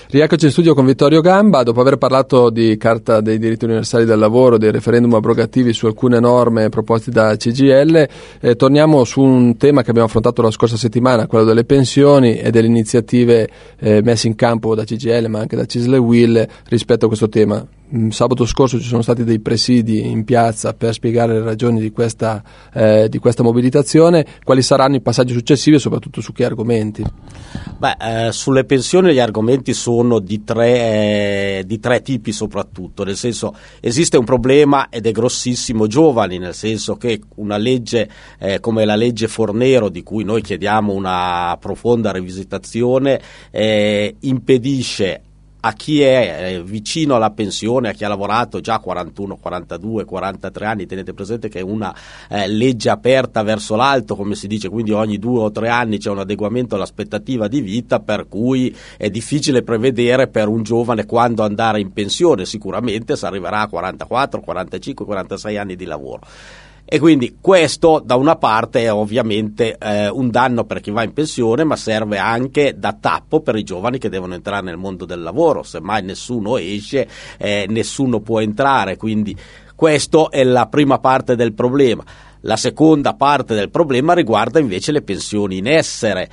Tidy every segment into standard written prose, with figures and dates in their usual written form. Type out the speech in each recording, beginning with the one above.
Rieccoci in studio con Vittorio Gamba. Dopo aver parlato di Carta dei diritti universali del lavoro, dei referendum abrogativi su alcune norme proposte da CGIL, torniamo su un tema che abbiamo affrontato la scorsa settimana, quello delle pensioni e delle iniziative messe in campo da CGIL ma anche da CISL e UIL rispetto a questo tema. Sabato scorso ci sono stati dei presidi in piazza per spiegare le ragioni di questa mobilitazione. Quali saranno i passaggi successivi e soprattutto su che argomenti? Sulle pensioni gli argomenti sono di tre tipi soprattutto, nel senso esiste un problema ed è grossissimo giovani, nel senso che una legge come la legge Fornero, di cui noi chiediamo una profonda rivisitazione, impedisce a chi è vicino alla pensione, a chi ha lavorato già 41, 42, 43 anni, tenete presente che è una legge aperta verso l'alto, come si dice, quindi ogni 2 o 3 anni c'è un adeguamento all'aspettativa di vita, per cui è difficile prevedere per un giovane quando andare in pensione. Sicuramente si arriverà a 44, 45, 46 anni di lavoro. E quindi questo da una parte è ovviamente un danno per chi va in pensione, ma serve anche da tappo per i giovani che devono entrare nel mondo del lavoro. Semmai nessuno esce, nessuno può entrare, quindi questa è la prima parte del problema. La seconda parte del problema riguarda invece le pensioni in essere.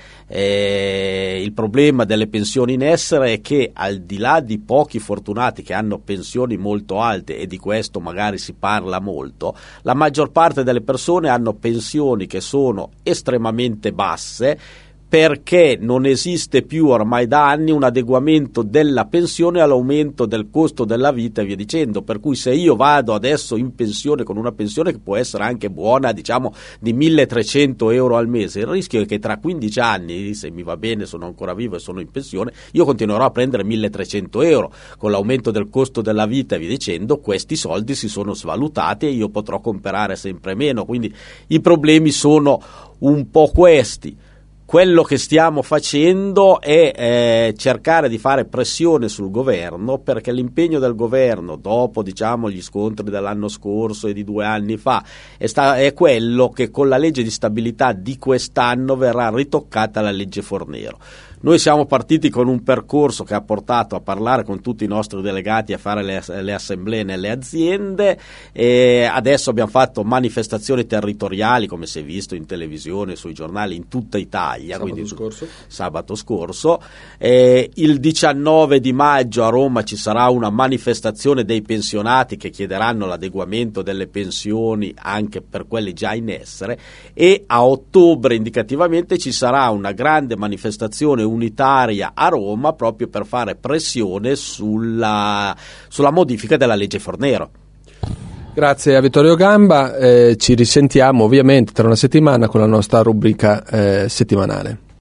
Il problema delle pensioni in essere è che, al di là di pochi fortunati che hanno pensioni molto alte, e di questo magari si parla molto, la maggior parte delle persone hanno pensioni che sono estremamente basse, perché non esiste più ormai da anni un adeguamento della pensione all'aumento del costo della vita e via dicendo, per cui se io vado adesso in pensione con una pensione che può essere anche buona, diciamo di 1.300 euro al mese, il rischio è che tra 15 anni, se mi va bene, sono ancora vivo e sono in pensione, io continuerò a prendere 1.300 euro. Con l'aumento del costo della vita e via dicendo, questi soldi si sono svalutati e io potrò comprare sempre meno, quindi i problemi sono un po' questi. Quello che stiamo facendo è cercare di fare pressione sul governo, perché l'impegno del governo, dopo gli scontri dell'anno scorso e di 2 anni fa, è quello che con la legge di stabilità di quest'anno verrà ritoccata la legge Fornero. Noi siamo partiti con un percorso che ha portato a parlare con tutti i nostri delegati, a fare le assemblee nelle aziende, e adesso abbiamo fatto manifestazioni territoriali, come si è visto in televisione, sui giornali, in tutta Italia. Sabato scorso. Il 19 di maggio a Roma ci sarà una manifestazione dei pensionati che chiederanno l'adeguamento delle pensioni anche per quelli già in essere, e a ottobre indicativamente ci sarà una grande manifestazione unitaria a Roma proprio per fare pressione sulla modifica della legge Fornero. Grazie a Vittorio Gamba, ci risentiamo ovviamente tra una settimana con la nostra rubrica settimanale.